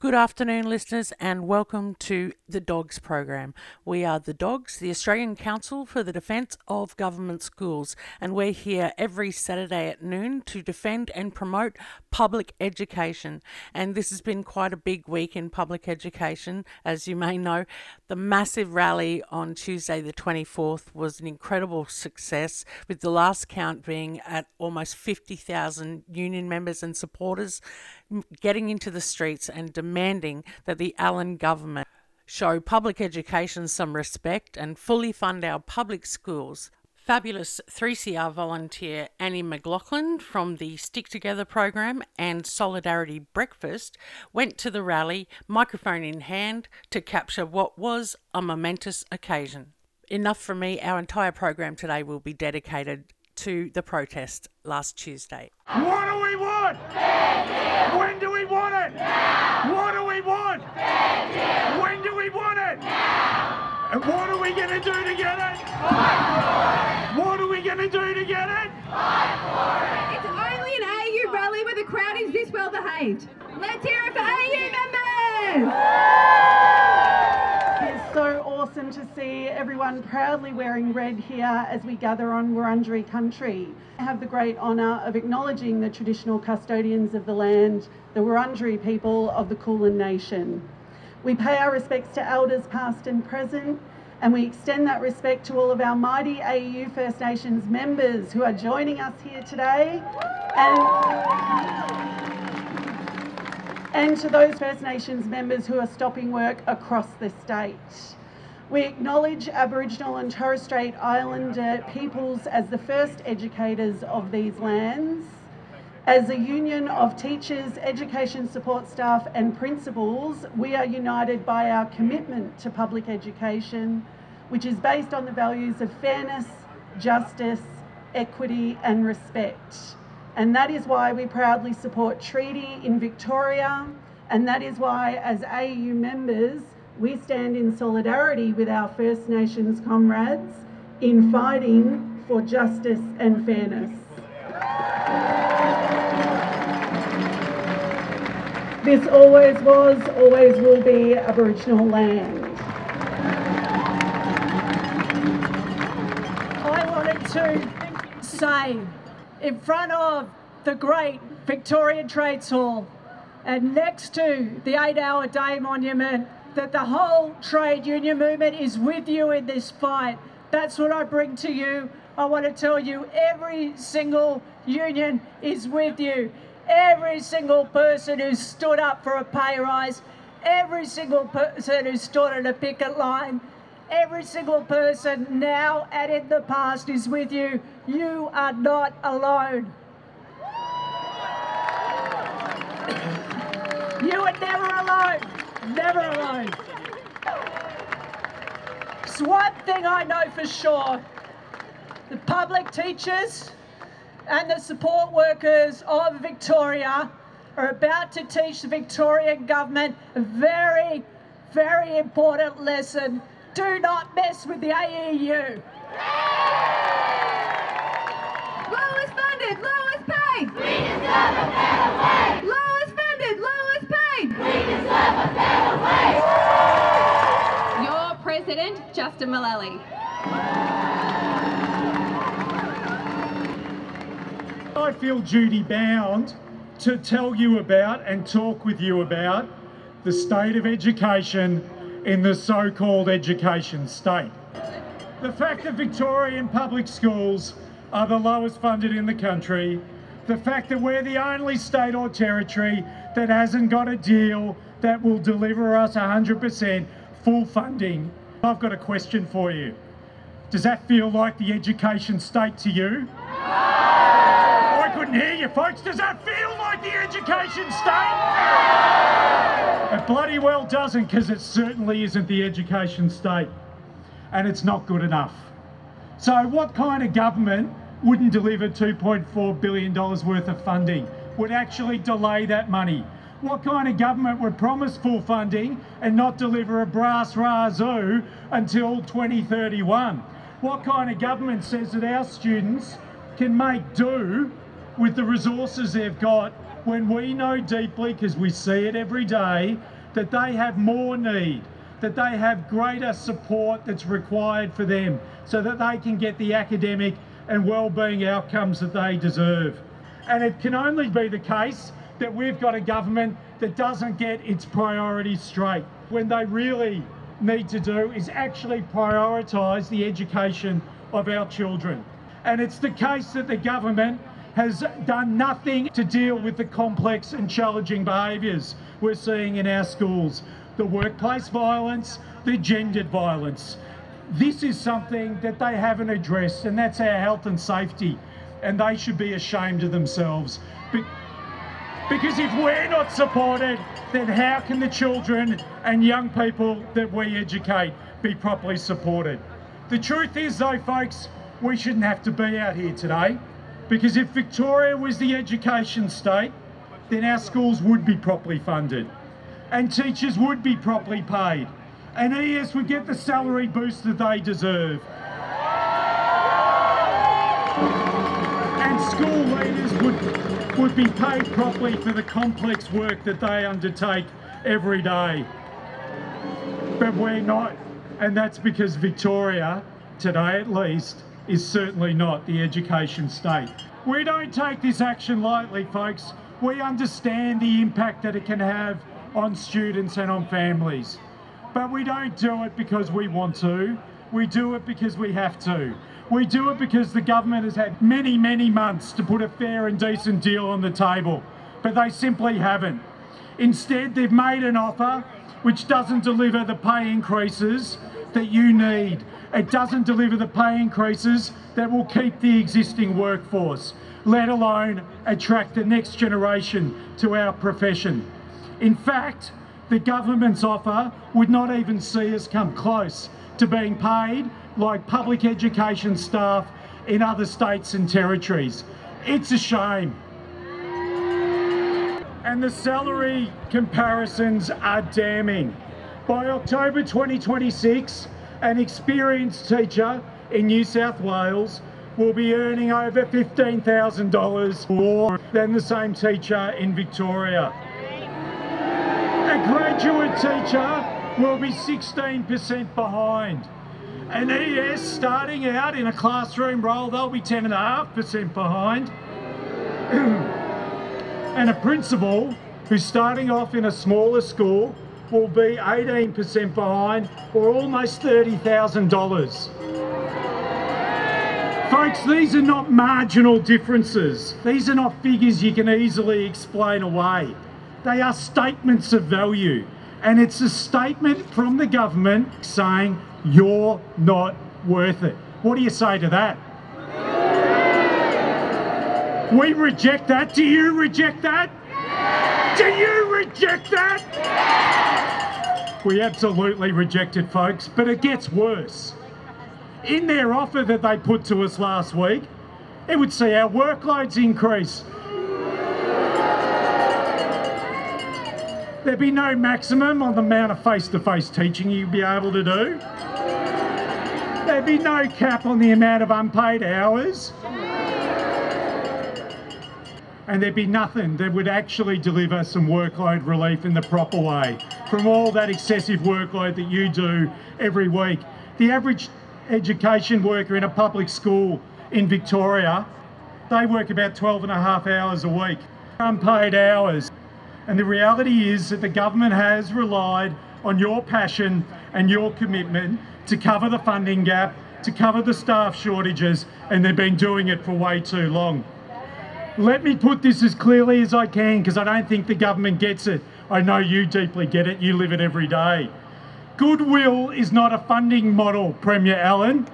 Good afternoon, listeners, and welcome to the Dogs program. We are the Dogs, the Australian Council for the Defence of Government Schools, and we're here every Saturday at noon to defend and promote public education. And this has been quite a big week in public education, as you may know. The massive rally on Tuesday the 24th was an incredible success, with the last count being at almost 50,000 union members and supporters getting into the streets and demanding that the Allen government show public education some respect and fully fund our public schools. Fabulous 3CR volunteer Annie McLaughlin from the Stick Together program and Solidarity Breakfast went to the rally, microphone in hand, to capture what was a momentous occasion. Enough from me. Our entire program today will be dedicated to the protest last Tuesday. What do we want? When do we want it? Now. What do we want? When do we want it? Now. And what are we going to do to get it? Fight for it. What are we going to do to get it? Fight for it. It's only an AU rally where the crowd is this well behaved. Let's hear it for AU members! It's so awesome to see everyone proudly wearing red here as we gather on Wurundjeri country. I have the great honour of acknowledging the traditional custodians of the land, the Wurundjeri people of the Kulin Nation. We pay our respects to elders past and present, and we extend that respect to all of our mighty AU First Nations members who are joining us here today, and to those First Nations members who are stopping work across the state. We acknowledge Aboriginal and Torres Strait Islander peoples as the first educators of these lands. As a union of teachers, education support staff and principals, we are united by our commitment to public education, which is based on the values of fairness, justice, equity and respect. And that is why we proudly support treaty in Victoria, and that is why as AU members we stand in solidarity with our First Nations comrades in fighting for justice and fairness. This always was, always will be Aboriginal land. I wanted to say in front of the great Victorian Trades Hall and next to the 8-hour day monument that the whole trade union movement is with you in this fight. That's what I bring to you. I want to tell you every single union is with you. Every single person who stood up for a pay rise, every single person who stood on a picket line, every single person now and in the past is with you. You are not alone. You are never alone. Never alone. So one thing I know for sure, the public teachers and the support workers of Victoria are about to teach the Victorian government a very, very important lesson. Do not mess with the AEU. Lowest funded, lowest paid! We deserve a better wage! Lowest funded, lowest paid! We deserve a better wage! Your President, Justin Malelli. I feel duty bound to tell you about and talk with you about the state of education in the so-called education state. The fact that Victorian public schools are the lowest funded in the country, the fact that we're the only state or territory that hasn't got a deal that will deliver us 100% full funding. I've got a question for you. Does that feel like the education state to you? I couldn't hear you, folks. Does that feel like the education state? It bloody well doesn't, because it certainly isn't the education state. And it's not good enough. So what kind of government wouldn't deliver $2.4 billion worth of funding, would actually delay that money? What kind of government would promise full funding and not deliver a brass razoo until 2031? What kind of government says that our students can make do with the resources they've got when we know deeply, because we see it every day, that they have more need, that they have greater support that's required for them so that they can get the academic and wellbeing outcomes that they deserve. And it can only be the case that we've got a government that doesn't get its priorities straight. When they really need to do is actually prioritise the education of our children. And it's the case that the government has done nothing to deal with the complex and challenging behaviours we're seeing in our schools. The workplace violence, the gendered violence. This is something that they haven't addressed, and that's our health and safety. And they should be ashamed of themselves. Because if we're not supported, then how can the children and young people that we educate be properly supported? The truth is though, folks, we shouldn't have to be out here today, because if Victoria was the education state, then our schools would be properly funded and teachers would be properly paid and ES would get the salary boost that they deserve. And school leaders would be paid properly for the complex work that they undertake every day. But we're not, and that's because Victoria, today at least, is certainly not the education state. We don't take this action lightly, folks. We understand the impact that it can have on students and on families. But we don't do it because we want to. We do it because we have to. We do it because the government has had many, many months to put a fair and decent deal on the table, but they simply haven't. Instead, they've made an offer which doesn't deliver the pay increases that you need. It doesn't deliver the pay increases that will keep the existing workforce, let alone attract the next generation to our profession. In fact, the government's offer would not even see us come close to being paid like public education staff in other states and territories. It's a shame. And the salary comparisons are damning. By October 2026, an experienced teacher in New South Wales will be earning over $15,000 more than the same teacher in Victoria. A graduate teacher will be 16% behind. An ES starting out in a classroom role, they'll be 10.5% behind. And a principal who's starting off in a smaller school will be 18% behind, or almost $30,000. Folks, these are not marginal differences. These are not figures you can easily explain away. They are statements of value. And it's a statement from the government saying, you're not worth it. What do you say to that? We reject that. Do you reject that? Do you reject that? We absolutely reject it, folks, but it gets worse. In their offer that they put to us last week, it would see our workloads increase. There'd be no maximum on the amount of face-to-face teaching you'd be able to do. There'd be no cap on the amount of unpaid hours. And there'd be nothing that would actually deliver some workload relief in the proper way from all that excessive workload that you do every week. The average education worker in a public school in Victoria, they work about 12.5 hours a week, unpaid hours. And the reality is that the government has relied on your passion and your commitment to cover the funding gap, to cover the staff shortages, and they've been doing it for way too long. Let me put this as clearly as I can, because I don't think the government gets it. I know you deeply get it, you live it every day. Goodwill is not a funding model, Premier Allen.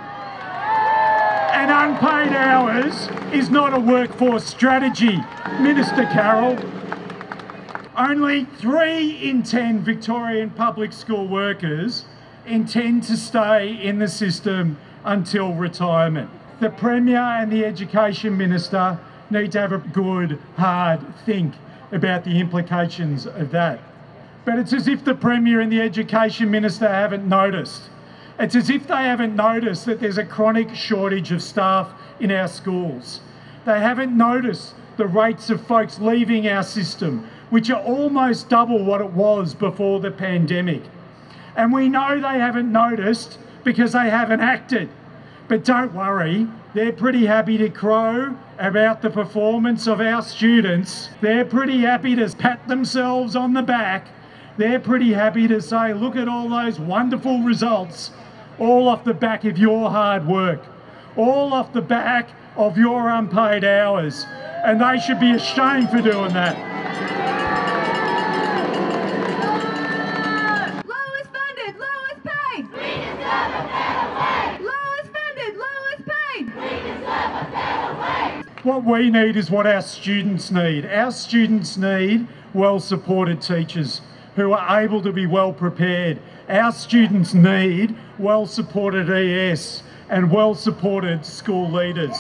And unpaid hours is not a workforce strategy, Minister Carroll. Only 3 in 10 Victorian public school workers intend to stay in the system until retirement. The Premier and the Education Minister need to have a good, hard think about the implications of that. But it's as if the Premier and the Education Minister haven't noticed. It's as if they haven't noticed that there's a chronic shortage of staff in our schools. They haven't noticed the rates of folks leaving our system, which are almost double what it was before the pandemic. And we know they haven't noticed because they haven't acted. But don't worry, they're pretty happy to crow about the performance of our students. They're pretty happy to pat themselves on the back. They're pretty happy to say, look at all those wonderful results, all off the back of your hard work, all off the back of your unpaid hours. And they should be ashamed for doing that. Lowest funded, lowest paid. We deserve a better wage. Lowest funded, lowest paid. We deserve a better wage. What we need is what our students need. Our students need well-supported teachers who are able to be well prepared. Our students need well-supported ES and well-supported school leaders.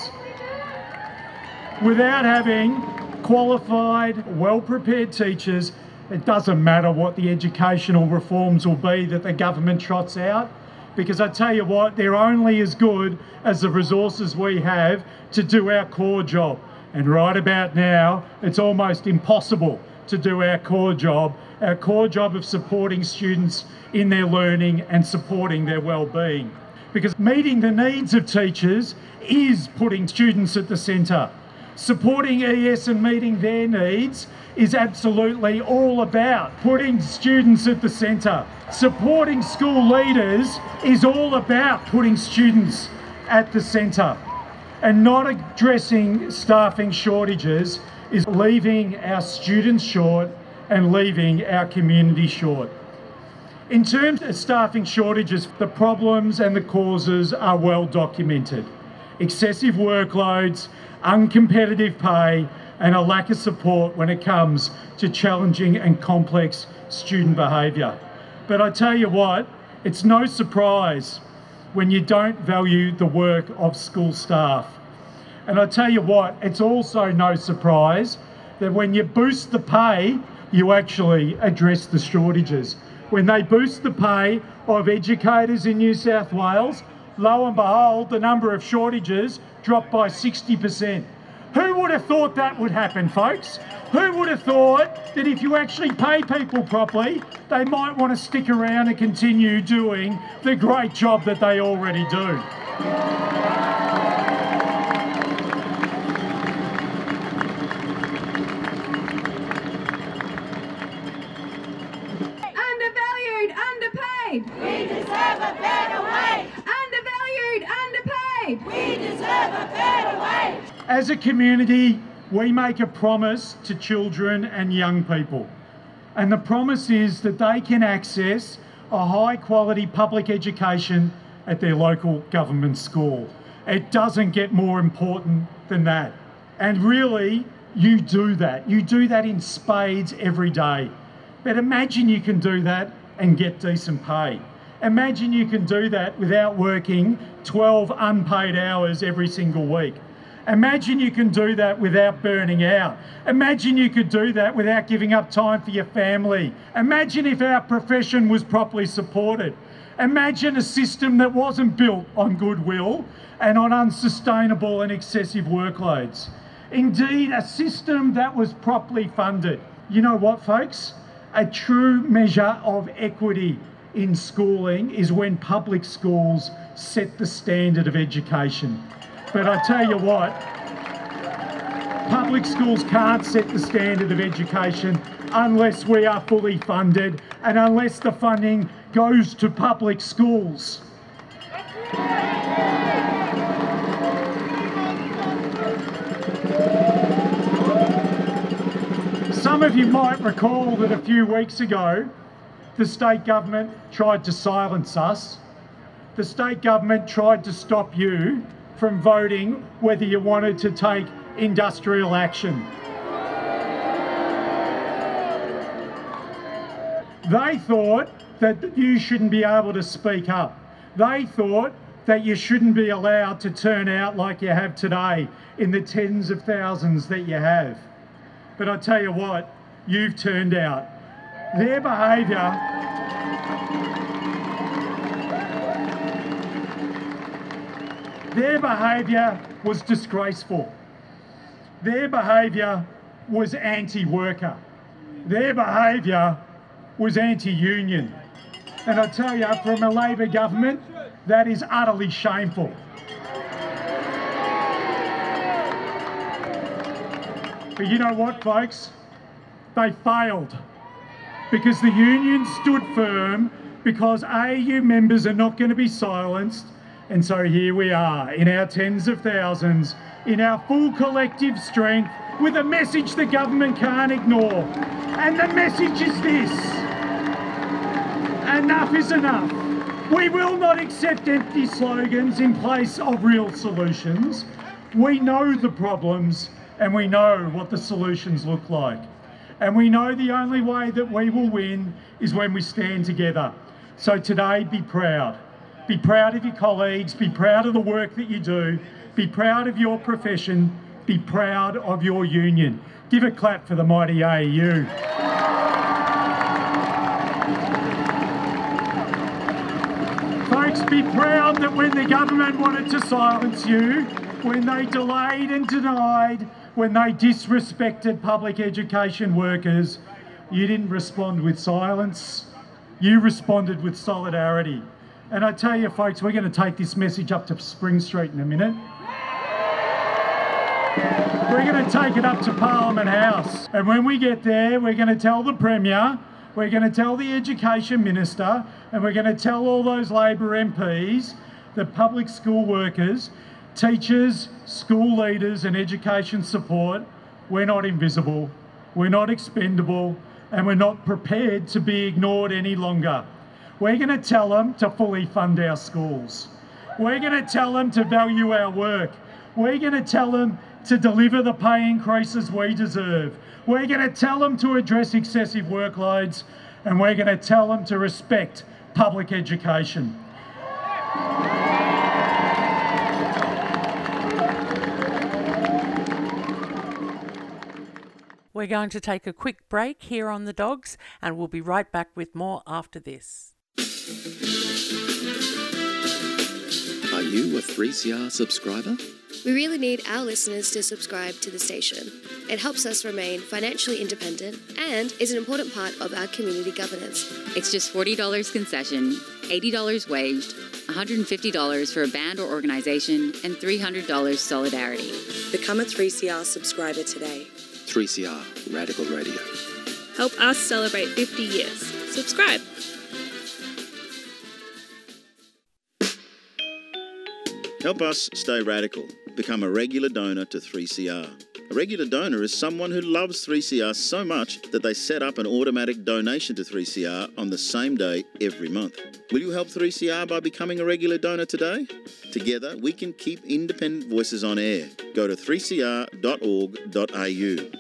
Without having qualified, well-prepared teachers, it doesn't matter what the educational reforms will be that the government trots out, because I tell you what, they're only as good as the resources we have to do our core job. And right about now, it's almost impossible to do our core job of supporting students in their learning and supporting their well-being. Because meeting the needs of teachers is putting students at the centre. Supporting ES and meeting their needs is absolutely all about putting students at the centre. Supporting school leaders is all about putting students at the centre. And not addressing staffing shortages is leaving our students short and leaving our community short. In terms of staffing shortages, the problems and the causes are well documented. Excessive workloads, uncompetitive pay, and a lack of support when it comes to challenging and complex student behaviour. But I tell you what, it's no surprise when you don't value the work of school staff. And I tell you what, it's also no surprise that when you boost the pay, you actually address the shortages. When they boost the pay of educators in New South Wales, lo and behold, the number of shortages dropped by 60%. Who would have thought that would happen, folks? Who would have thought that if you actually pay people properly, they might want to stick around and continue doing the great job that they already do? Undervalued, underpaid. We deserve a better wage. Undervalued, underpaid. We deserve a better wage. As a community, we make a promise to children and young people. And the promise is that they can access a high quality public education at their local government school. It doesn't get more important than that. And really, you do that. You do that in spades every day. But imagine you can do that and get decent pay. Imagine you can do that without working 12 unpaid hours every single week. Imagine you can do that without burning out. Imagine you could do that without giving up time for your family. Imagine if our profession was properly supported. Imagine a system that wasn't built on goodwill and on unsustainable and excessive workloads. Indeed, a system that was properly funded. You know what, folks? A true measure of equity in schooling is when public schools set the standard of education. But I tell you what, public schools can't set the standard of education unless we are fully funded and unless the funding goes to public schools. Some of you might recall that a few weeks ago, the state government tried to silence us. The state government tried to stop you from voting whether you wanted to take industrial action. They thought that you shouldn't be able to speak up. They thought that you shouldn't be allowed to turn out like you have today in the tens of thousands that you have. But I tell you what, you've turned out. Their behaviour was disgraceful. Their behaviour was anti-worker. their behaviour was anti-union. And I tell you, from a Labor government, that is utterly shameful. But you know what, folks? They failed, because the union stood firm, because AU members are not going to be silenced. And so here we are, in our tens of thousands, in our full collective strength, with a message the government can't ignore. And the message is this: enough is enough. We will not accept empty slogans in place of real solutions. We know the problems, and we know what the solutions look like. And we know the only way that we will win is when we stand together. So today, be proud. Be proud of your colleagues, be proud of the work that you do, be proud of your profession, be proud of your union. Give a clap for the mighty AU. Folks, be proud that when the government wanted to silence you, when they delayed and denied, when they disrespected public education workers, you didn't respond with silence, you responded with solidarity. And I tell you, folks, we're going to take this message up to Spring Street in a minute. We're going to take it up to Parliament House. And when we get there, we're going to tell the Premier, we're going to tell the Education Minister, and we're going to tell all those Labor MPs that public school workers, teachers, school leaders and education support, we're not invisible, we're not expendable, and we're not prepared to be ignored any longer. We're going to tell them to fully fund our schools. We're going to tell them to value our work. We're going to tell them to deliver the pay increases we deserve. We're going to tell them to address excessive workloads, and we're going to tell them to respect public education. We're going to take a quick break here on The Dogs, and we'll be right back with more after this. Are you a 3CR subscriber? We really need our listeners to subscribe to the station. It helps us remain financially independent and is an important part of our community governance. It's just $40 concession, $80 waived, $150 for a band or organisation, and $300 solidarity. Become a 3CR subscriber today. 3CR Radical Radio. Help us celebrate 50 years. Subscribe. Help us stay radical. Become a regular donor to 3CR. A regular donor is someone who loves 3CR so much that they set up an automatic donation to 3CR on the same day every month. Will you help 3CR by becoming a regular donor today? Together, we can keep independent voices on air. Go to 3cr.org.au.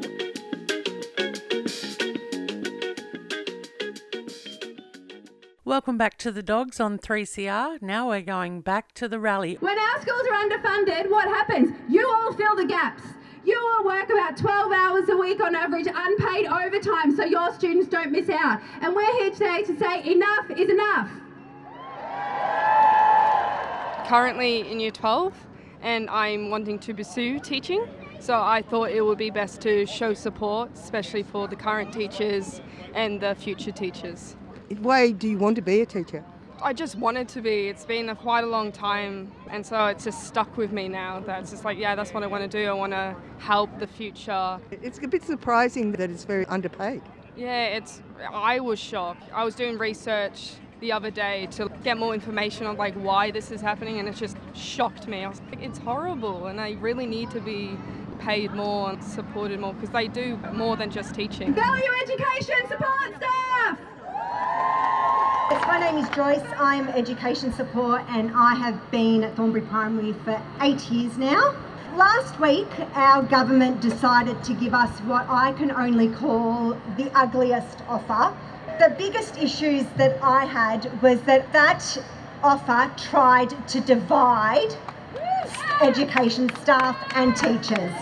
Welcome back to The Dogs on 3CR. Now we're going back to the rally. When our schools are underfunded, what happens? You all fill the gaps. You all work about 12 hours a week on average, unpaid overtime, so your students don't miss out. And we're here today to say enough is enough. Currently in Year 12, and I'm wanting to pursue teaching. So I thought it would be best to show support, especially for the current teachers and the future teachers. Why do you want to be a teacher? I just wanted to be. It's been quite a long time, and so it's just stuck with me now. That's just like, yeah, that's what I want to do. I want to help the future. It's a bit surprising that it's very underpaid. Yeah, I was shocked. I was doing research the other day to get more information on like why this is happening, and it just shocked me. I was like, it's horrible, and I really need to be paid more and supported more, because they do more than just teaching. Value education support staff! Yes, my name is Joyce. I'm Education Support and I have been at Thornbury Primary for 8 years now. Last week, our government decided to give us what I can only call the ugliest offer. The biggest issues that I had was that offer tried to divide education staff and teachers.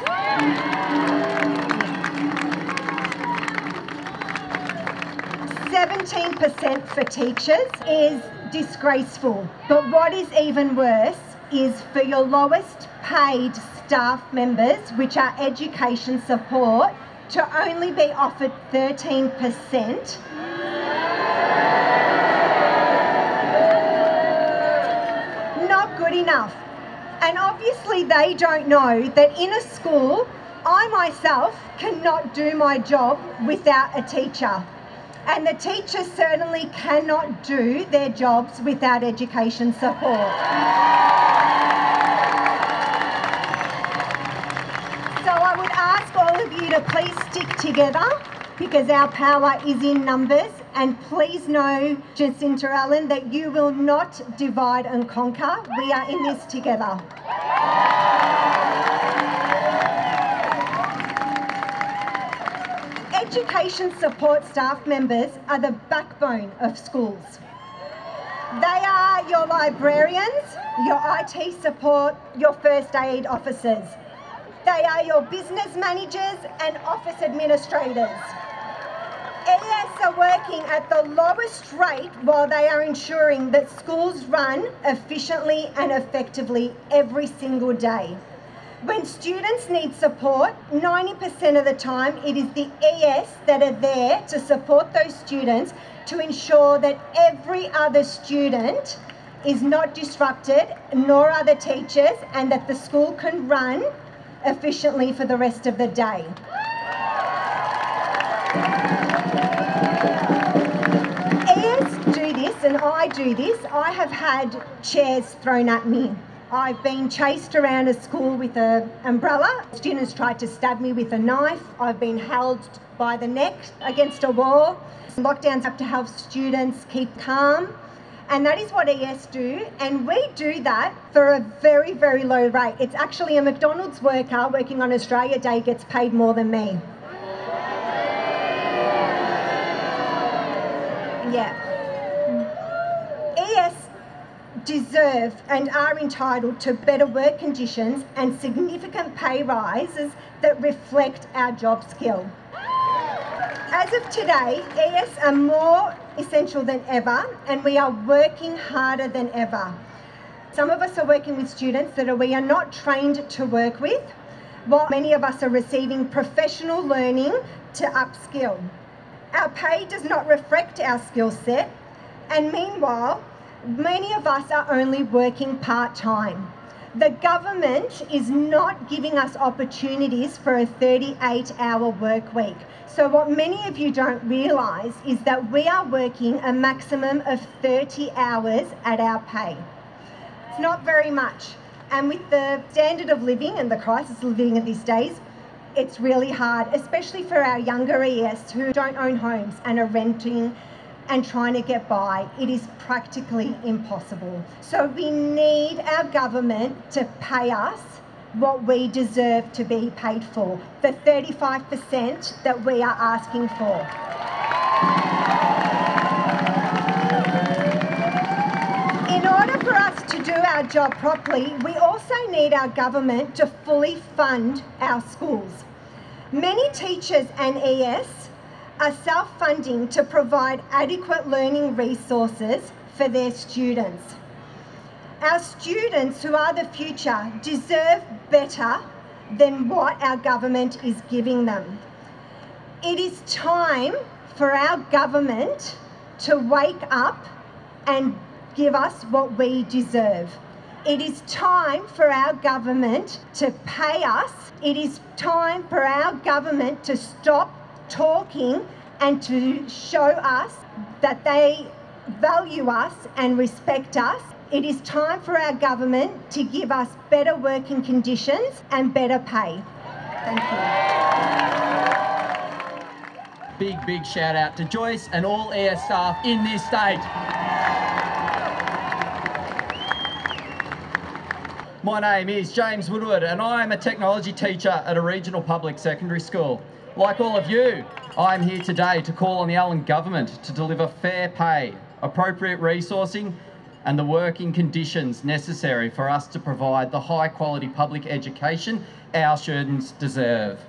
17% for teachers is disgraceful, but what is even worse is for your lowest paid staff members, which are education support, to only be offered 13%. Not good enough. And obviously they don't know that in a school, I myself cannot do my job without a teacher. And the teachers certainly cannot do their jobs without education support. So I would ask all of you to please stick together, because our power is in numbers, and please know, Jacinta Allen, that you will not divide and conquer. We are in this together. Education support staff members are the backbone of schools. They are your librarians, your IT support, your first aid officers. They are your business managers and office administrators. ES are working at the lowest rate while they are ensuring that schools run efficiently and effectively every single day. When students need support, 90% of the time it is the ES that are there to support those students to ensure that every other student is not disrupted, nor are the teachers, and that the school can run efficiently for the rest of the day. ES do this and I do this. I have had chairs thrown at me. I've been chased around a school with an umbrella. Students tried to stab me with a knife. I've been held by the neck against a wall. Lockdowns have to help students keep calm. And that is what ES do. And we do that for a very, very low rate. It's actually a McDonald's worker working on Australia Day gets paid more than me. Yeah. ES deserve and are entitled to better work conditions and significant pay rises that reflect our job skill. As of today, ES are more essential than ever, and we are working harder than ever. Some of us are working with students that we are not trained to work with, while many of us are receiving professional learning to upskill. Our pay does not reflect our skill set, and meanwhile, many of us are only working part-time. The government is not giving us opportunities for a 38-hour work week. So what many of you don't realise is that we are working a maximum of 30 hours at our pay. It's not very much. And with the standard of living and the crisis of living in these days, it's really hard, especially for our younger ES who don't own homes and are renting and trying to get by. It is practically impossible. So we need our government to pay us what we deserve to be paid for, the 35% that we are asking for. In order for us to do our job properly, we also need our government to fully fund our schools. Many teachers and ES are self-funding to provide adequate learning resources for their students. Our students, who are the future, deserve better than what our government is giving them. It is time for our government to wake up and give us what we deserve. It is time for our government to pay us. It is time for our government to stop talking and to show us that they value us and respect us. It is time for our government to give us better working conditions and better pay. Thank you. Big shout out to Joyce and all ES staff in this state. My name is James Woodward and I am a technology teacher at a regional public secondary school. Like all of you, I'm here today to call on the Allen government to deliver fair pay, appropriate resourcing and the working conditions necessary for us to provide the high quality public education our students deserve.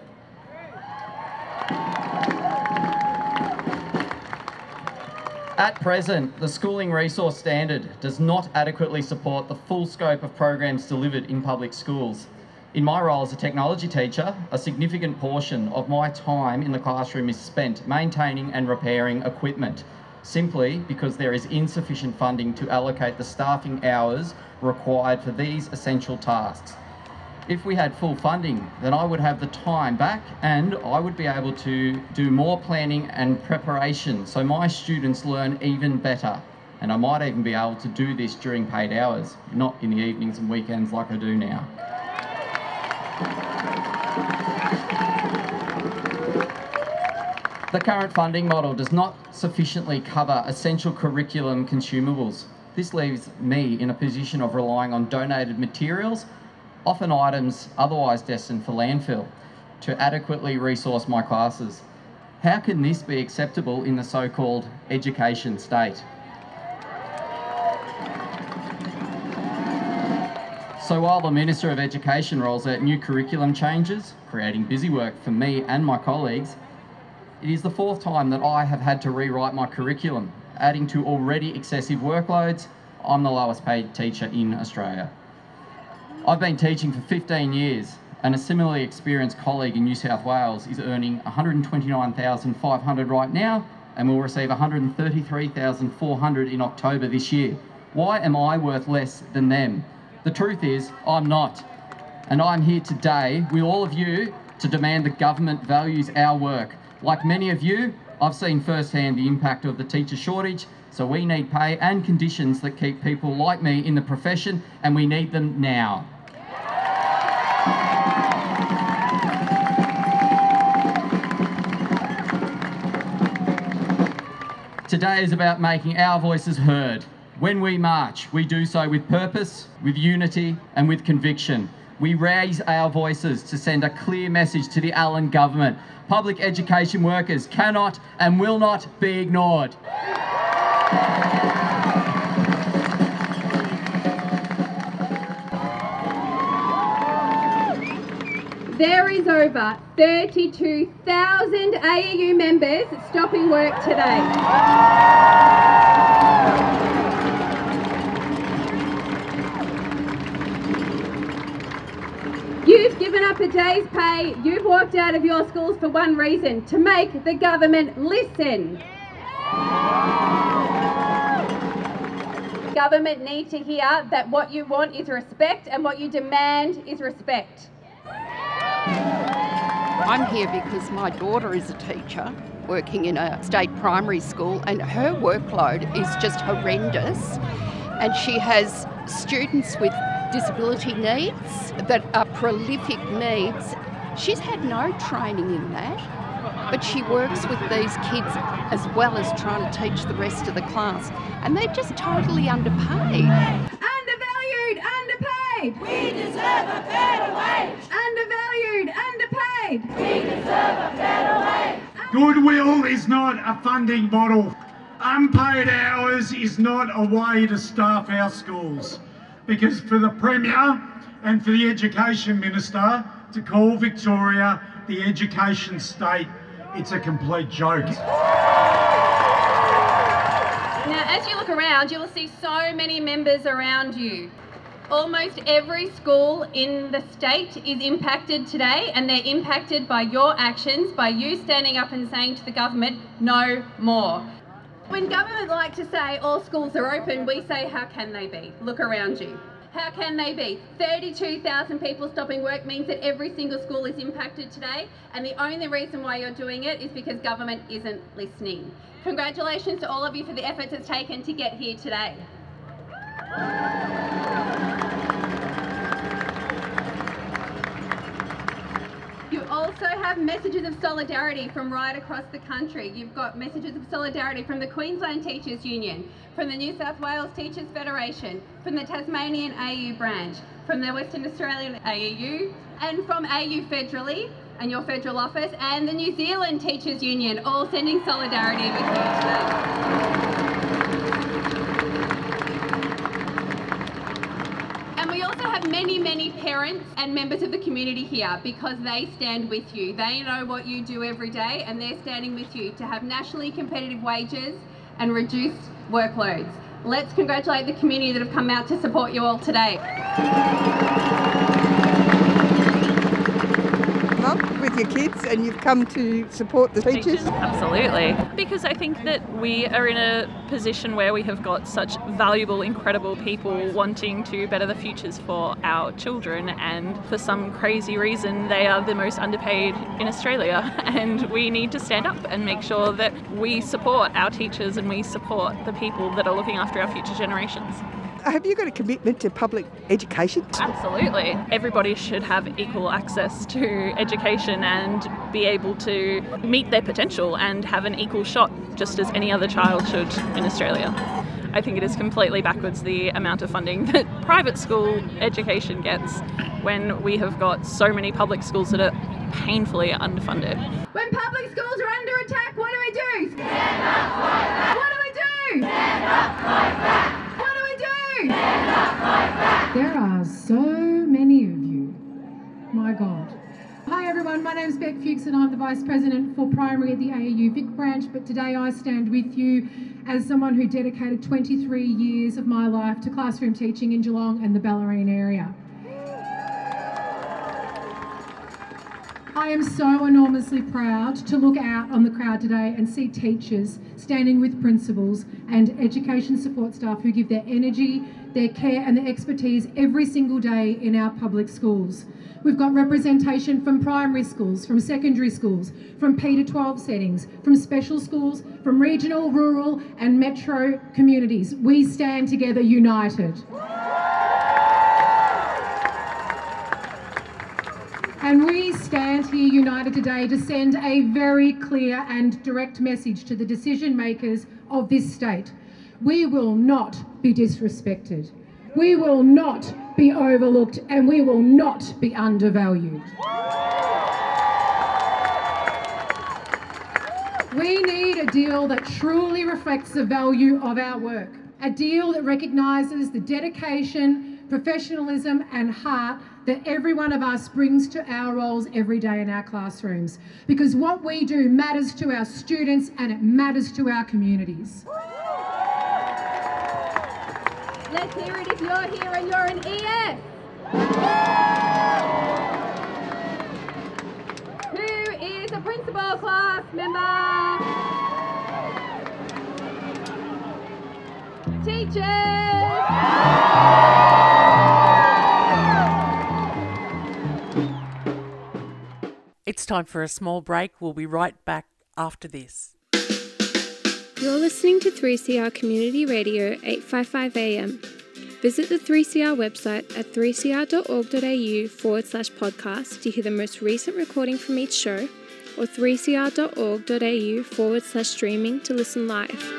At present, the Schooling Resource Standard does not adequately support the full scope of programs delivered in public schools. In my role as a technology teacher, a significant portion of my time in the classroom is spent maintaining and repairing equipment, simply because there is insufficient funding to allocate the staffing hours required for these essential tasks. If we had full funding, then I would have the time back and I would be able to do more planning and preparation so my students learn even better. And I might even be able to do this during paid hours, not in the evenings and weekends like I do now. The current funding model does not sufficiently cover essential curriculum consumables. This leaves me in a position of relying on donated materials, often items otherwise destined for landfill, to adequately resource my classes. How can this be acceptable in the so-called education state? So while the Minister of Education rolls out new curriculum changes, creating busy work for me and my colleagues, it is the fourth time that I have had to rewrite my curriculum, adding to already excessive workloads. I'm the lowest paid teacher in Australia. I've been teaching for 15 years, and a similarly experienced colleague in New South Wales is earning $129,500 right now and will receive $133,400 in October this year. Why am I worth less than them? The truth is, I'm not. And I'm here today with all of you to demand the government values our work. Like many of you, I've seen firsthand the impact of the teacher shortage, so we need pay and conditions that keep people like me in the profession, and we need them now. Today is about making our voices heard. When we march, we do so with purpose, with unity, and with conviction. We raise our voices to send a clear message to the Allen government. Public education workers cannot and will not be ignored. There is over 32,000 AEU members stopping work today. You've given up a day's pay, you've walked out of your schools for one reason, to make the government listen. Government need to hear that what you want is respect and what you demand is respect. I'm here because my daughter is a teacher working in a state primary school, and her workload is just horrendous, and she has students with disability needs that are prolific needs. She's had no training in that, but she works with these kids as well as trying to teach the rest of the class, and they're just totally underpaid. Undervalued, underpaid. We deserve a better wage. Undervalued, underpaid. We deserve a better wage. Goodwill is not a funding model. Unpaid hours is not a way to staff our schools. Because for the Premier and for the Education Minister to call Victoria the education state, it's a complete joke. Now, as you look around, you will see so many members around you. Almost every school in the state is impacted today, and they're impacted by your actions, by you standing up and saying to the government, no more. When government like to say all schools are open, we say, how can they be? Look around you. How can they be? 32,000 people stopping work means that every single school is impacted today, and the only reason why you're doing it is because government isn't listening. Congratulations to all of you for the efforts it's taken to get here today. You also have messages of solidarity from right across the country. You've got messages of solidarity from the Queensland Teachers Union, from the New South Wales Teachers Federation, from the Tasmanian AU branch, from the Western Australian AEU, and from AU federally and your federal office, and the New Zealand Teachers Union, all sending solidarity with you today. We also have many parents and members of the community here because they stand with you. They know what you do every day, and they're standing with you to have nationally competitive wages and reduced workloads. Let's congratulate the community that have come out to support you all today. your kids and you've come to support the teachers? Absolutely. Because I think that we are in a position where we have got such valuable, incredible people wanting to better the futures for our children, and for some crazy reason they are the most underpaid in Australia, and we need to stand up and make sure that we support our teachers and we support the people that are looking after our future generations. Have you got a commitment to public education? Absolutely. Everybody should have equal access to education and be able to meet their potential and have an equal shot, just as any other child should in Australia. I think it is completely backwards the amount of funding that private school education gets when we have got so many public schools that are painfully underfunded. When public schools are under attack, what do we do? Stand up, fight back. What do we do? Stand up, fight back. What do we do? Stand up, fight back. There are so many of you. My God. Hi everyone, my name's Beck Fuchs and I'm the Vice President for Primary at the AAU Vic branch, but today I stand with you as someone who dedicated 23 years of my life to classroom teaching in Geelong and the Bellarine area. I am so enormously proud to look out on the crowd today and see teachers standing with principals and education support staff who give their energy, their care and their expertise every single day in our public schools. We've got representation from primary schools, from secondary schools, from P-12 settings, from special schools, from regional, rural and metro communities. We stand together united. And we stand here united today to send a very clear and direct message to the decision makers of this state. We will not be disrespected. We will not be overlooked, and we will not be undervalued. We need a deal that truly reflects the value of our work. A deal that recognises the dedication, professionalism and heart that every one of us brings to our roles every day in our classrooms. Because what we do matters to our students and it matters to our communities. Let's hear it if you're here and you're an EF. Who is a principal class member? Teachers! It's time for a small break. We'll be right back after this. You're listening to 3CR Community Radio 855 AM. Visit the 3CR website at 3cr.org.au/podcast to hear the most recent recording from each show, or 3cr.org.au/streaming to listen live.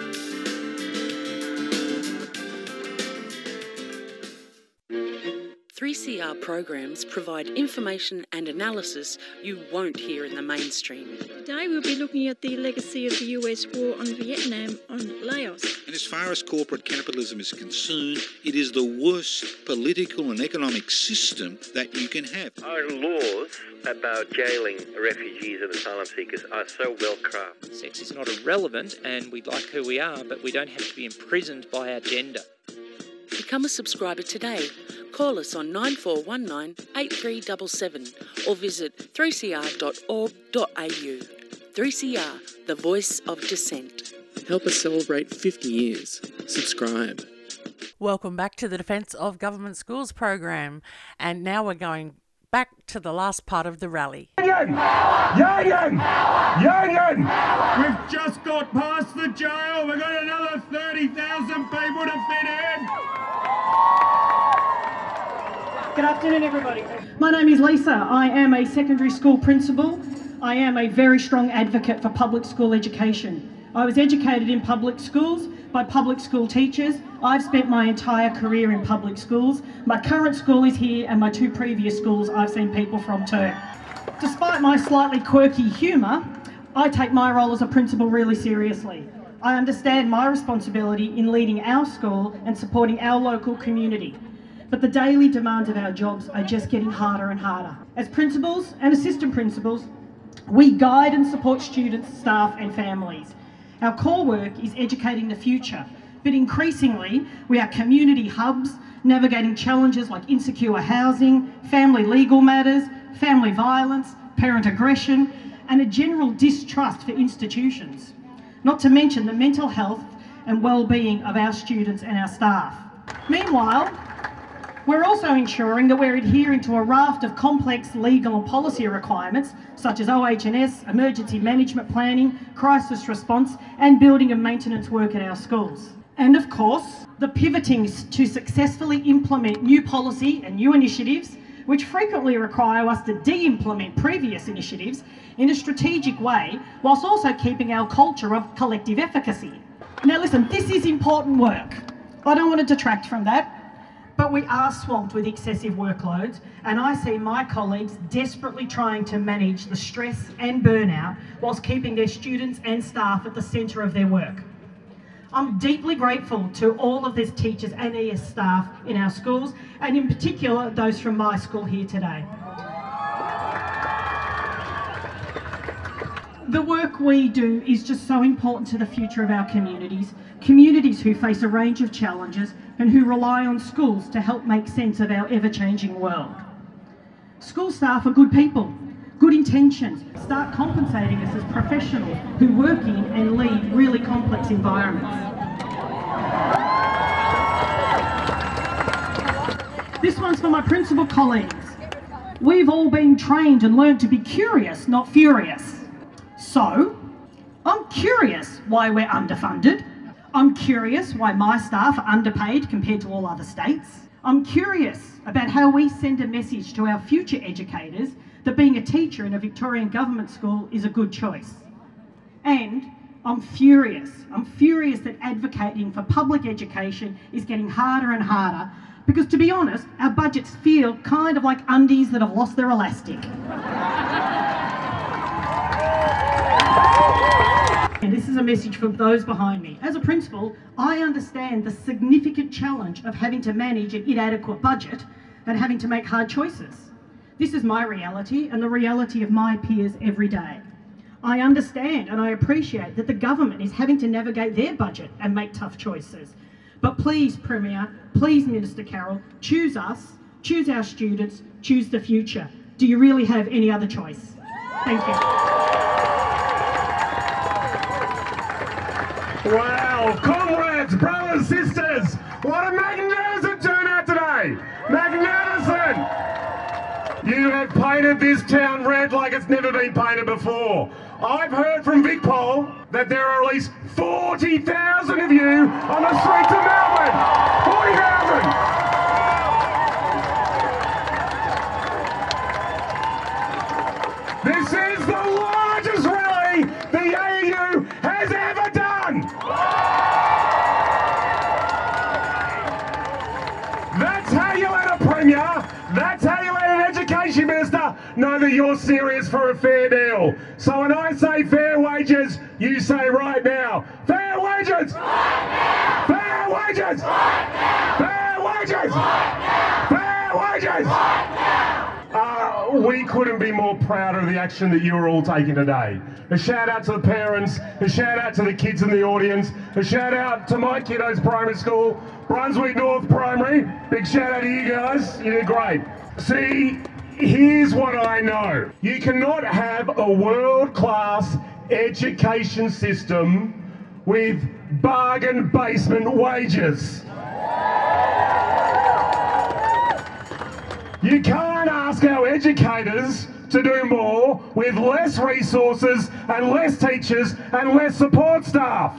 CR programs provide information and analysis you won't hear in the mainstream. Today we'll be looking at the legacy of the US war on Vietnam on Laos. And as far as corporate capitalism is concerned, it is the worst political and economic system that you can have. Our laws about jailing refugees and asylum seekers are so well crafted. Sex is not irrelevant and we like who we are, but we don't have to be imprisoned by our gender. Become a subscriber today. Call us on 9419 8377 or visit 3cr.org.au. 3CR, the voice of dissent. Help us celebrate 50 years. Subscribe. Welcome back to the Defence of Government Schools program. And now we're going back to the last part of the rally. Union! Union! Union! We've just got past the jail. We've got another 30,000 people to fit in. Good afternoon, everybody. My name is Lisa. I am a secondary school principal. I am a very strong advocate for public school education. I was educated in public schools by public school teachers. I've spent my entire career in public schools. My current school is here and my two previous schools I've seen people from too. Despite my slightly quirky humour, I take my role as a principal really seriously. I understand my responsibility in leading our school and supporting our local community. But the daily demands of our jobs are just getting harder and harder. As principals and assistant principals, we guide and support students, staff and families. Our core work is educating the future, but increasingly we are community hubs, navigating challenges like insecure housing, family legal matters, family violence, parent aggression, and a general distrust for institutions, not to mention the mental health and well-being of our students and our staff. Meanwhile, we're also ensuring that we're adhering to a raft of complex legal and policy requirements such as OH&S, emergency management planning, crisis response and building and maintenance work at our schools. And of course, the pivoting to successfully implement new policy and new initiatives which frequently require us to de-implement previous initiatives in a strategic way whilst also keeping our culture of collective efficacy. Now listen, this is important work. I don't want to detract from that. But we are swamped with excessive workloads, and I see my colleagues desperately trying to manage the stress and burnout whilst keeping their students and staff at the centre of their work. I'm deeply grateful to all of these teachers and ES staff in our schools, and in particular those from my school here today. The work we do is just so important to the future of our communities who face a range of challenges and who rely on schools to help make sense of our ever-changing world. School staff are good people, good intentions. Start compensating us as professionals who work in and lead really complex environments. This one's for my principal colleagues. We've all been trained and learned to be curious, not furious. So, I'm curious why we're underfunded. I'm curious why my staff are underpaid compared to all other states. I'm curious about how we send a message to our future educators that being a teacher in a Victorian government school is a good choice. And I'm furious that advocating for public education is getting harder and harder because, to be honest, our budgets feel kind of like undies that have lost their elastic. And this is a message for those behind me. As a principal, I understand the significant challenge of having to manage an inadequate budget and having to make hard choices. This is my reality and the reality of my peers every day. I understand and I appreciate that the government is having to navigate their budget and make tough choices. But please, Premier, please, Minister Carroll, choose us, choose our students, choose the future. Do you really have any other choice? Thank you. Wow, comrades, brothers, sisters, what a magnificent turnout today! Magnificent! You have painted this town red like it's never been painted before. I've heard from VicPol that there are at least 40,000 of you on the streets of Melbourne! 40,000! This is the largest rally the AU has ever done! That's how you let a Premier, that's how you let an Education Minister know that you're serious for a fair deal. So when I say fair wages, you say right now, fair wages! Right now! Fair wages! Right now! Fair wages! Right now! Fair wages! Right now! We couldn't be more proud of the action that you are all taking today. A shout out to the parents, a shout out to the kids in the audience, a shout out to my kiddo's primary school, Brunswick North Primary. Big shout out to you guys, you did great. See, here's what I know. You cannot have a world-class education system with bargain basement wages. You can't ask our educators to do more with less resources and less teachers and less support staff.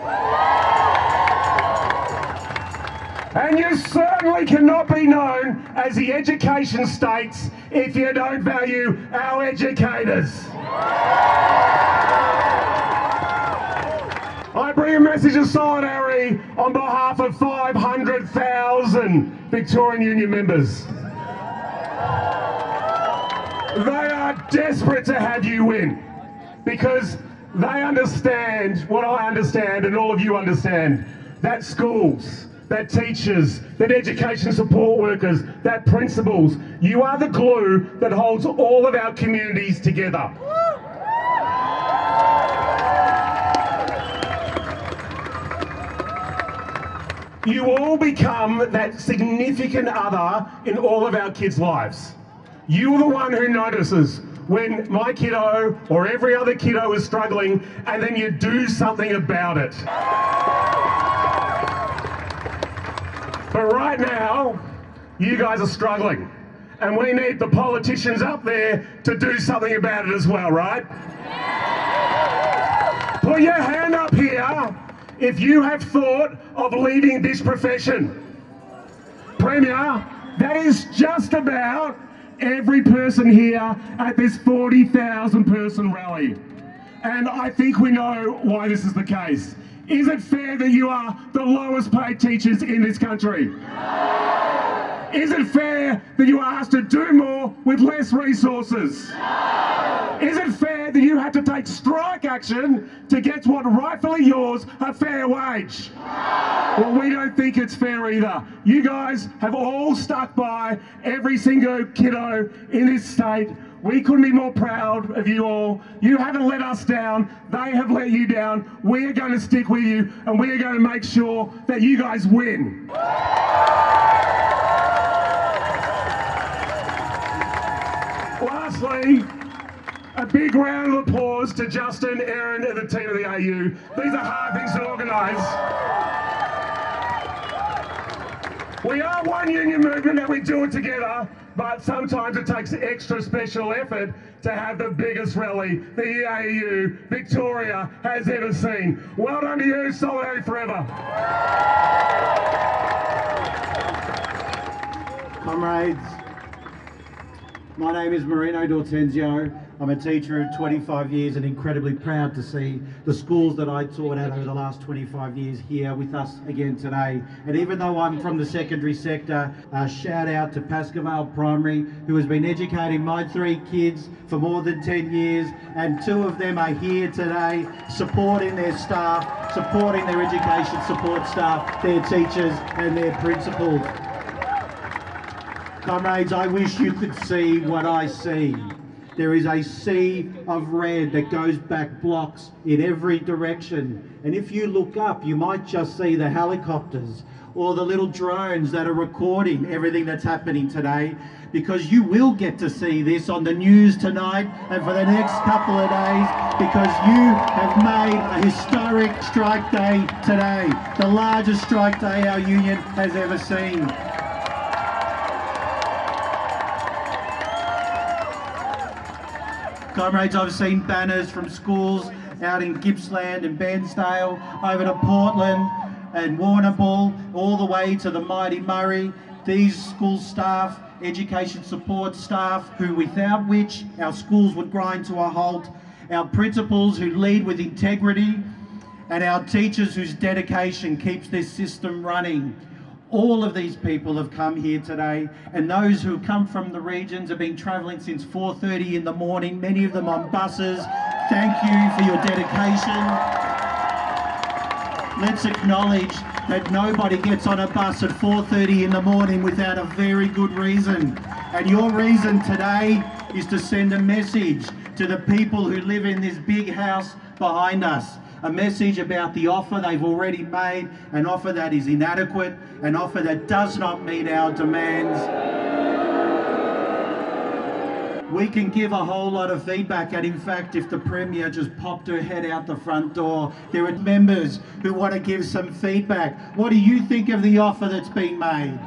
And you certainly cannot be known as the education states if you don't value our educators. I bring a message of solidarity on behalf of 500,000 Victorian Union members. They are desperate to have you win because they understand what I understand and all of you understand, that schools, that teachers, that education support workers, that principals, you are the glue that holds all of our communities together. You all become that significant other in all of our kids' lives. You are the one who notices when my kiddo or every other kiddo is struggling, and then you do something about it. But right now, you guys are struggling, and we need the politicians up there to do something about it as well, right? Put your hand up here if you have thought of leaving this profession. Premier, that is just about every person here at this 40,000 person rally. And I think we know why this is the case. Is it fair that you are the lowest paid teachers in this country? No. Is it fair that you are asked to do more with less resources? No. Is it fair that you have to take strike action to get what rightfully yours, a fair wage? No. Well, we don't think it's fair either. You guys have all stuck by every single kiddo in this state. We couldn't be more proud of you all. You haven't let us down. They have let you down. We are going to stick with you, and we are going to make sure that you guys win. Lastly, a big round of applause to Justin, Erin, and the team of the AU. These are hard things to organise. We are one union movement and we do it together, but sometimes it takes extra special effort to have the biggest rally the AU Victoria has ever seen. Well done to you, solidarity forever. Comrades, my name is Marino D'Ortenzio. I'm a teacher of 25 years and incredibly proud to see the schools that I taught at over the last 25 years here with us again today. And even though I'm from the secondary sector, shout out to Pascoe Primary, who has been educating my 3 kids for more than 10 years, and 2 of them are here today supporting their staff, supporting their education support staff, their teachers and their principals. Comrades, I wish you could see what I see. There is a sea of red that goes back blocks in every direction. And if you look up, you might just see the helicopters or the little drones that are recording everything that's happening today, because you will get to see this on the news tonight and for the next couple of days, because you have made a historic strike day today, the largest strike day our union has ever seen. Comrades, I've seen banners from schools out in Gippsland and Bairnsdale, over to Portland and Warrnambool, all the way to the mighty Murray. These school staff, education support staff, who without which our schools would grind to a halt, our principals who lead with integrity, and our teachers whose dedication keeps this system running. All of these people have come here today, and those who come from the regions have been travelling since 4:30 in the morning, many of them on buses. Thank you for your dedication. Let's acknowledge that nobody gets on a bus at 4:30 in the morning without a very good reason. And your reason today is to send a message to the people who live in this big house behind us. A message about the offer they've already made, an offer that is inadequate, an offer that does not meet our demands. We can give a whole lot of feedback, and in fact, if the Premier just popped her head out the front door, there are members who want to give some feedback. What do you think of the offer that's been made?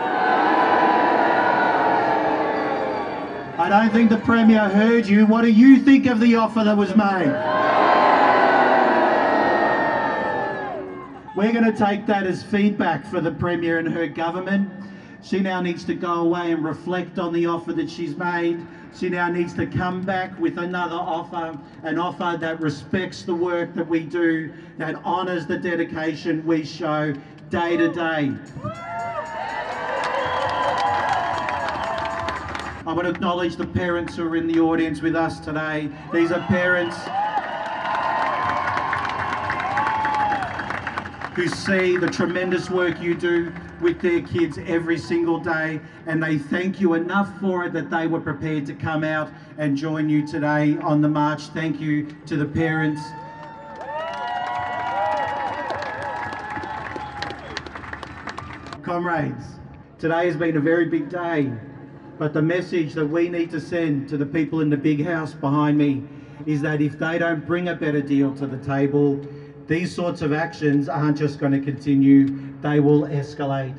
I don't think the Premier heard you. What do you think of the offer that was made? We're going to take that as feedback for the Premier and her government. She now needs to go away and reflect on the offer that she's made. She now needs to come back with another offer, an offer that respects the work that we do, that honours the dedication we show day to day. I want to acknowledge the parents who are in the audience with us today. These are parents who see the tremendous work you do with their kids every single day, and they thank you enough for it that they were prepared to come out and join you today on the march. Thank you to the parents. Comrades, today has been a very big day. But the message that we need to send to the people in the big house behind me is that if they don't bring a better deal to the table, these sorts of actions aren't just going to continue, they will escalate.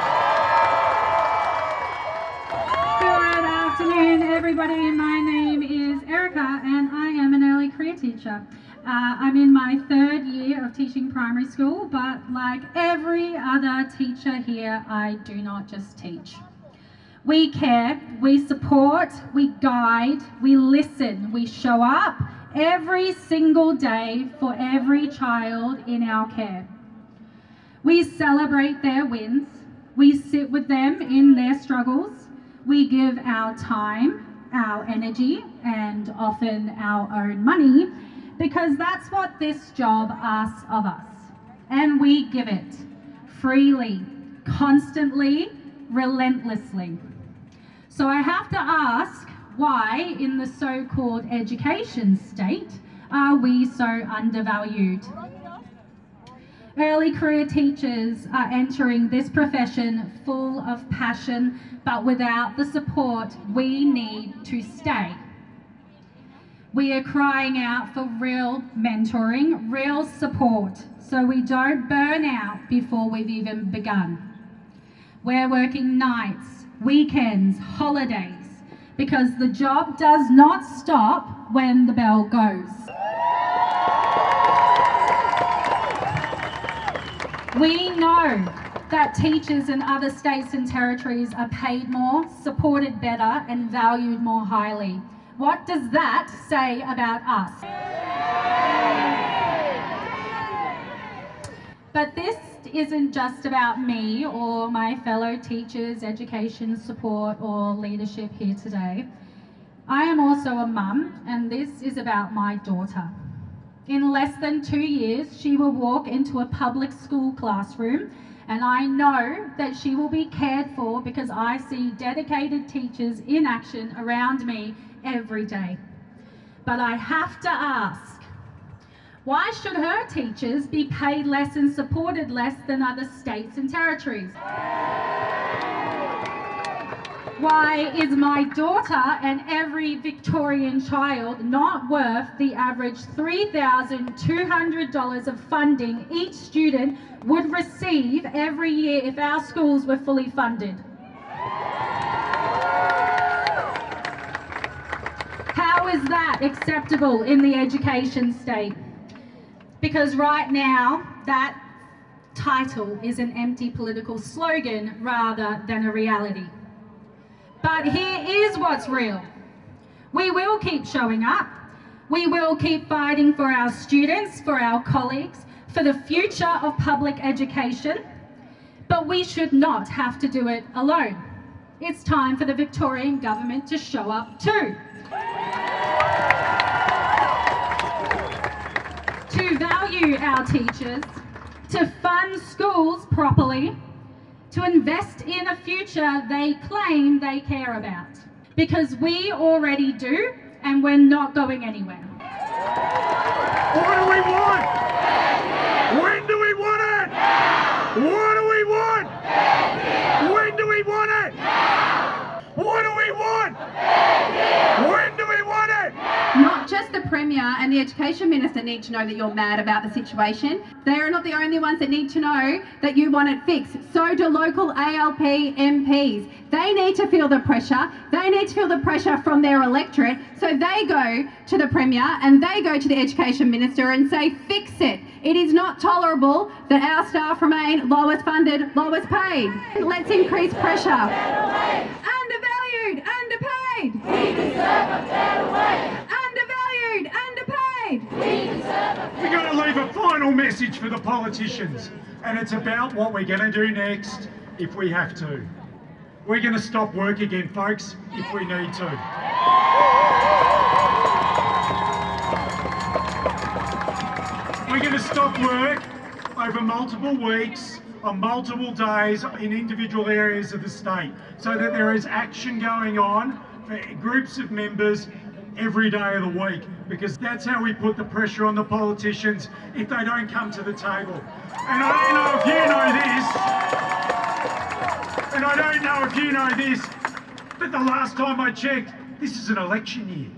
Good afternoon, everybody. My name is Erica and I am an early career teacher. I'm in my 3rd year of teaching primary school, but like every other teacher here, I do not just teach. We care, we support, we guide, we listen, we show up every single day for every child in our care. We celebrate their wins, we sit with them in their struggles, we give our time, our energy, and often our own money, because that's what this job asks of us. And we give it freely, constantly, relentlessly. So I have to ask, why in the so-called education state are we so undervalued? Early career teachers are entering this profession full of passion, but without the support we need to stay. We are crying out for real mentoring, real support, so we don't burn out before we've even begun. We're working nights, weekends, holidays, because the job does not stop when the bell goes. We know that teachers in other states and territories are paid more, supported better, and valued more highly. What does that say about us? But this isn't just about me or my fellow teachers, education support, or leadership here today. I am also a mum, and this is about my daughter. In less than 2 years, she will walk into a public school classroom, and I know that she will be cared for because I see dedicated teachers in action around me every day. But I have to ask, why should her teachers be paid less and supported less than other states and territories? Why is my daughter and every Victorian child not worth the average $3,200 of funding each student would receive every year if our schools were fully funded? How is that acceptable in the education state? Because right now, that title is an empty political slogan rather than a reality. But here is what's real. We will keep showing up. We will keep fighting for our students, for our colleagues, for the future of public education. But we should not have to do it alone. It's time for the Victorian government to show up too. To value our teachers, to fund schools properly, to invest in a future they claim they care about. Because we already do, and we're not going anywhere. What do we want? When do we want it? What do we want? When do we want it? What do we want? When do we want it? Not just the Premier and the Education Minister need to know that you're mad about the situation. They are not the only ones that need to know that you want it fixed. So do local ALP MPs. They need to feel the pressure. They need to feel the pressure from their electorate. So they go to the Premier and they go to the Education Minister and say, fix it. It is not tolerable that our staff remain lowest funded, lowest paid. Let's increase pressure. Undervalued, underpaid. We deserve a better wage. Undervalued, underpaid. We deserve a We're going to leave a final message for the politicians, and it's about what we're going to do next if we have to. We're going to stop work again, folks, if we need to. We're going to stop work over multiple weeks, on multiple days in individual areas of the state, so that there is action going on for groups of members every day of the week, because that's how we put the pressure on the politicians if they don't come to the table. And I don't know if you know this, But the last time I checked, this is an election year.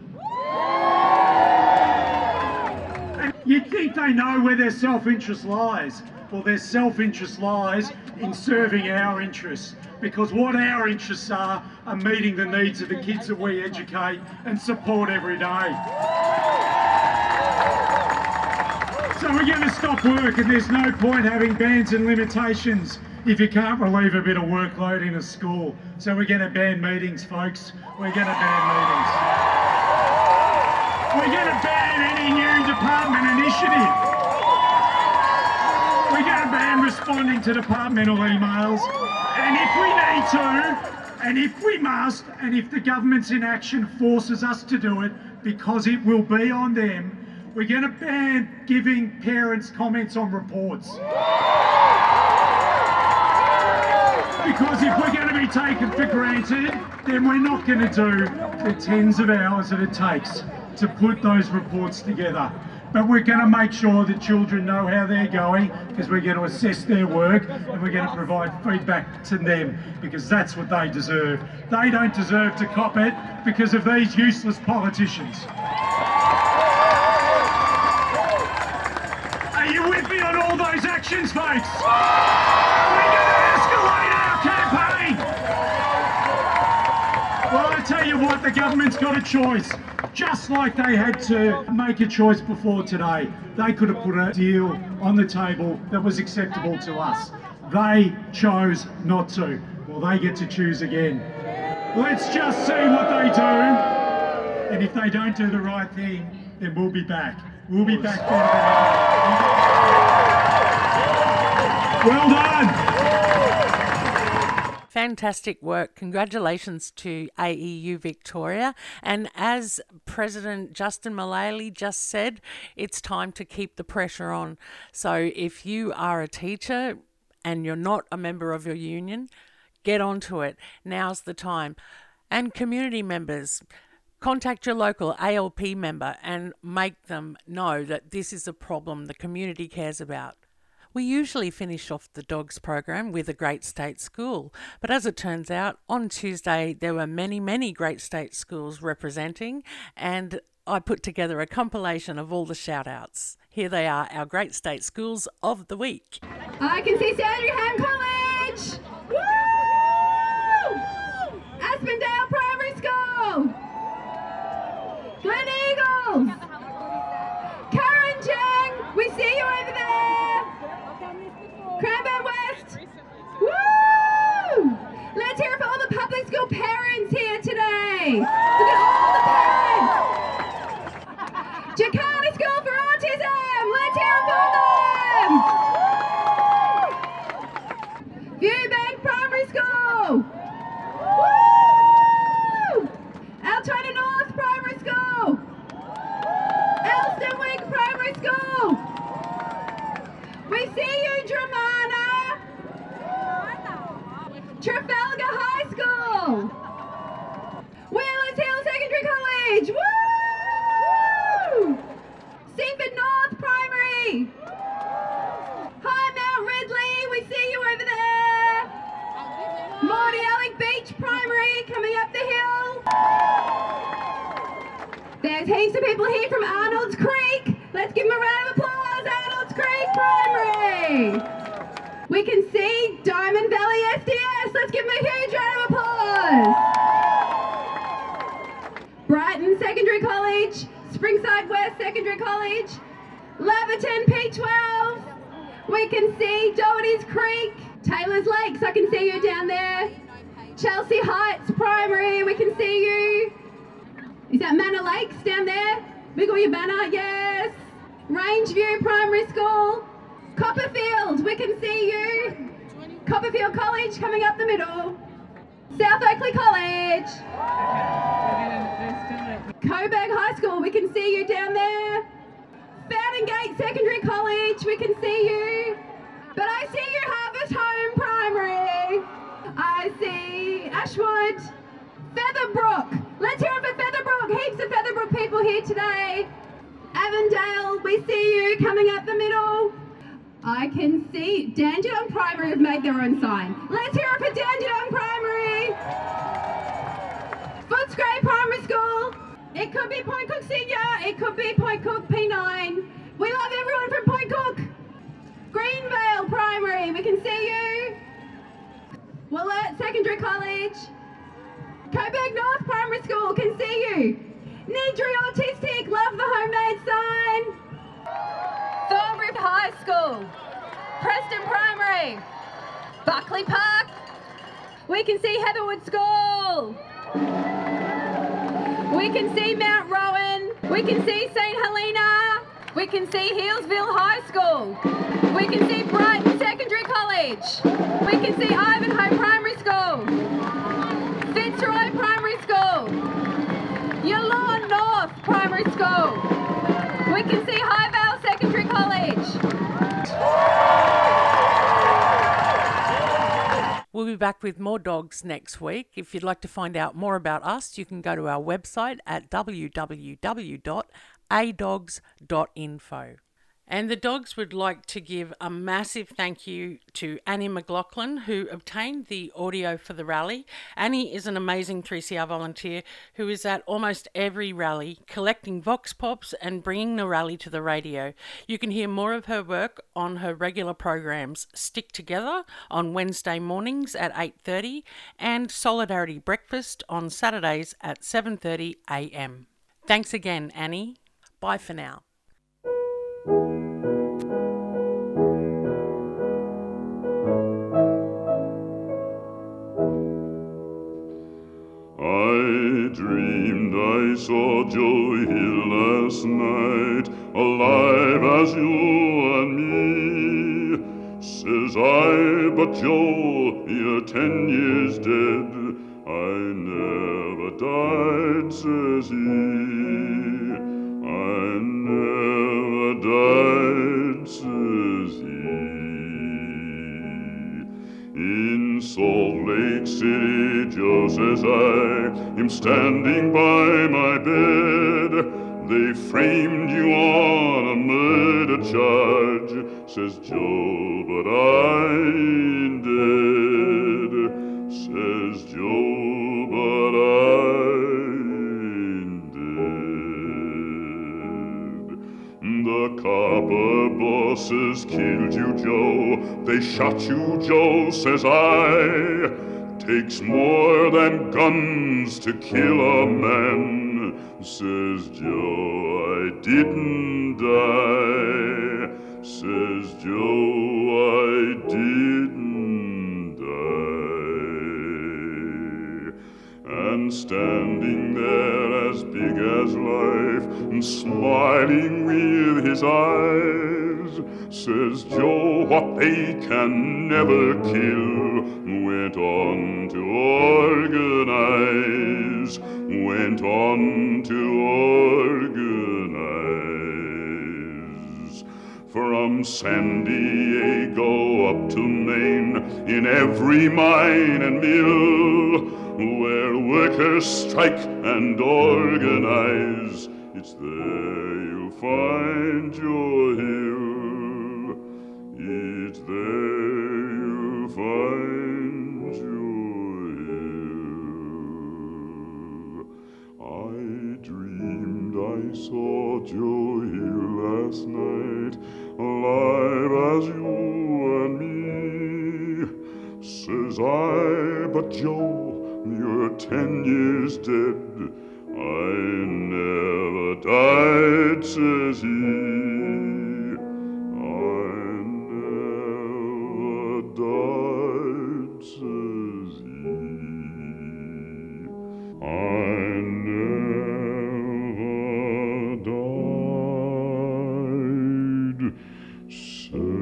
And you'd think they know where their self-interest lies. Well, their self-interest lies in serving our interests, because what our interests are meeting the needs of the kids that we educate and support every day. So we're going to stop work, and there's no point having bans and limitations if you can't relieve a bit of workload in a school. So we're going to ban meetings, folks. We're going to ban meetings. We're going to ban any new department initiative. We're going to ban responding to departmental emails. And if we need to, and if we must, and if the government's inaction forces us to do it, because it will be on them, we're going to ban giving parents comments on reports. Because if we're going to be taken for granted, then we're not going to do the tens of hours that it takes to put those reports together. But we're going to make sure that children know how they're going, because we're going to assess their work and we're going to provide feedback to them, because that's what they deserve. They don't deserve to cop it because of these useless politicians. Are you with me on all those actions, folks? We're going to escalate our campaign. Well, I tell you what, the government's got a choice. Just like they had to make a choice before today. They could have put a deal on the table that was acceptable to us. They chose not to. Well, they get to choose again. Let's just see what they do. And if they don't do the right thing, then we'll be back. We'll be back there. Well done. Fantastic work. Congratulations to AEU Victoria. And as President Justin Mullally just said, it's time to keep the pressure on. So if you are a teacher and you're not a member of your union, get onto it. Now's the time. And community members, contact your local ALP member and make them know that this is a problem the community cares about. We usually finish off the Dogs program with a Great State School, but as it turns out, on Tuesday there were many Great State Schools representing, and I put together a compilation of all the shout-outs. Here they are, our Great State Schools of the week. I can see Sandringham College! Woo! Aspendale Primary School! Glen Eagles! Karanjang! We see you over there! Cranbourne West! Woo! Let's hear it for all the public school parents here today! Look at all the parents! Jakarta School for Autism! Let's hear it for them! Viewbank Primary School! Woo! Altona North Primary School! Elstonwick Primary School! We see you, Dramana! Trafalgar High School! Wheelers Hill Secondary College! Woo! Seaford North Primary! High Mount Ridley, we see you over there! Mordialloc Beach Primary coming up the hill! There's heaps of people here from Arnold's Creek! Let's give them a round of applause, Arnold's Creek Primary! We can see Diamond Valley SDS. Let's give them a huge round of applause. Brighton Secondary College, Springside West Secondary College, Laverton P12. We can see Doherty's Creek, Taylor's Lakes. I can see you down there. Chelsea Heights Primary. We can see you. Is that Manor Lakes down there? Wiggle your banner. Yes. Rangeview Primary School. Copperfield, we can see you. Copperfield College coming up the middle. South Oakley College. Coburg High School, we can see you down there. Fountain Gate Secondary College, we can see you. But I see you, Harvest Home Primary. I see Ashwood. Featherbrook, let's hear it for Featherbrook. Heaps of Featherbrook people here today. Avondale, we see you coming up the middle. I can see Dandenong Primary have made their own sign. Let's hear it for Dandenong Primary. It could be Point Cook Senior, it could be Point Cook P9. We love everyone from Point Cook. Greenvale Primary, we can see you. Willett Secondary College. Coburg North Primary School, can see you. Needry Autistic, love the homemade sign. Thornbury High School. Preston Primary. Buckley Park. We can see Heatherwood School. We can see Mount Rowan. We can see St Helena. We can see Healesville High School. We can see Brighton Secondary College. We can see Ivanhoe Primary School. Fitzroy Primary School. Yallourn North Primary School. We can see Highvale Secondary College. We'll be back with more dogs next week. If you'd like to find out more about us, you can go to our website at www.adogs.info. And the dogs would like to give a massive thank you to Annie McLaughlin, who obtained the audio for the rally. Annie is an amazing 3CR volunteer who is at almost every rally, collecting vox pops and bringing the rally to the radio. You can hear more of her work on her regular programs, Stick Together on Wednesday mornings at 8:30 and Solidarity Breakfast on Saturdays at 7:30 a.m. Thanks again, Annie. Bye for now. I dreamed I saw Joe here last night, alive as you and me. Says I, but Joe, you're 10 years dead. I never died, says he. I never died, says he. In Salt Lake City, Joe says I am standing by my bed. They framed you on a murder charge, says Joe, but I ain't dead. Says Joe, but I ain't dead. The copper bosses killed you, Joe. They shot you, Joe, says I. Takes more than guns to kill a man, says Joe, I didn't die. Says Joe, I didn't die. And standing there as big as life, and smiling with his eyes, says Joe, what they can never kill, went on to organize, went on to organize. From San Diego up to Maine, in every mine and mill, where workers strike and organize, it's there you'll find your hill. It's there you'll find your hill. I dreamed I saw Joe here last night, alive as you and me. Says I, but Joe, you're 10 years dead. I never died, says he. Died, says he. I never died, says he.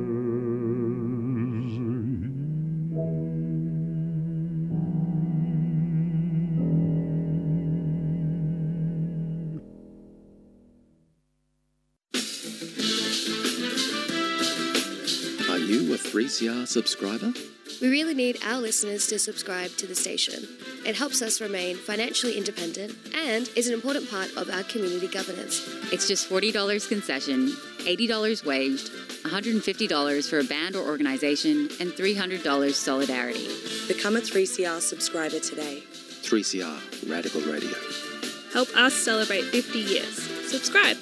Are you a 3CR subscriber? We really need our listeners to subscribe to the station. It helps us remain financially independent and is an important part of our community governance. It's just $40 concession, $80 waged, $150 for a band or organisation, and $300 solidarity. Become a 3CR subscriber today. 3CR Radical Radio. Help us celebrate 50 years. Subscribe.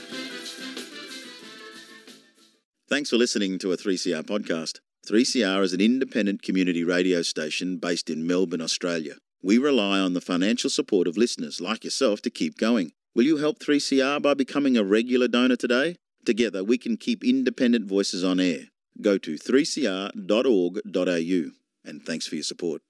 Thanks for listening to a 3CR podcast. 3CR is an independent community radio station based in Melbourne, Australia. We rely on the financial support of listeners like yourself to keep going. Will you help 3CR by becoming a regular donor today? Together we can keep independent voices on air. Go to 3cr.org.au and thanks for your support.